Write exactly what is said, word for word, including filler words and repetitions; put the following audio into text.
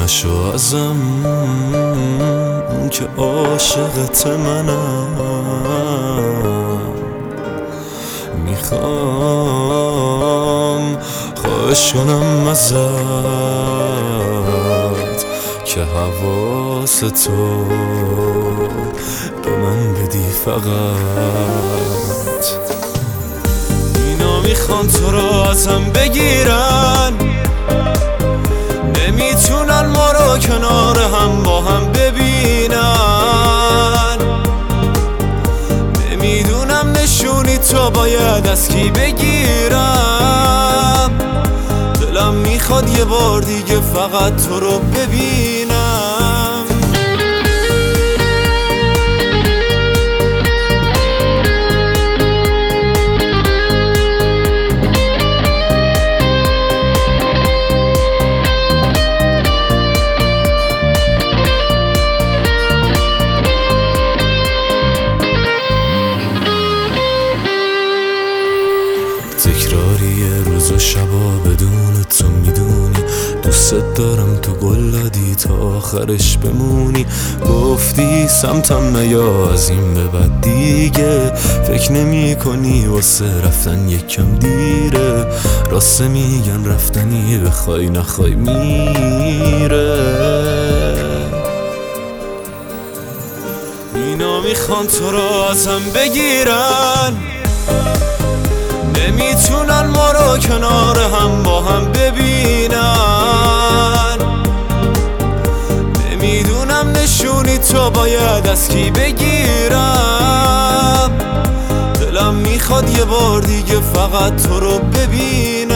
نشو ازم که عاشقت منم. میخوام خواهش کنم ازت که حواس تو به من بدی فقط. اینا میخوان تو را ازم بگیرن، نمیتونن ما را کنار هم با هم ببینن. نمیدونم نشونی تو باید از کی بگیرم. دلم میخواد یه بار دیگه فقط تو رو ببینم. تکراری روز و شبا بدون تو میدونی دوست دارم، تو گل دادی تا آخرش بمونی. گفتی سمتم نیا از این به بعد دیگه، فکر نمی کنی واسه رفتن یکم دیره. راسته میگن رفتنی بخوای نخوای میره. اینا میخوان تو را ازم بگیرن، نمیتونن ما را کنار هم با هم ببینن. نمیدونم نشونی تو باید از کی بگیرم. دلم میخواد یه بار دیگه فقط تو رو ببینم.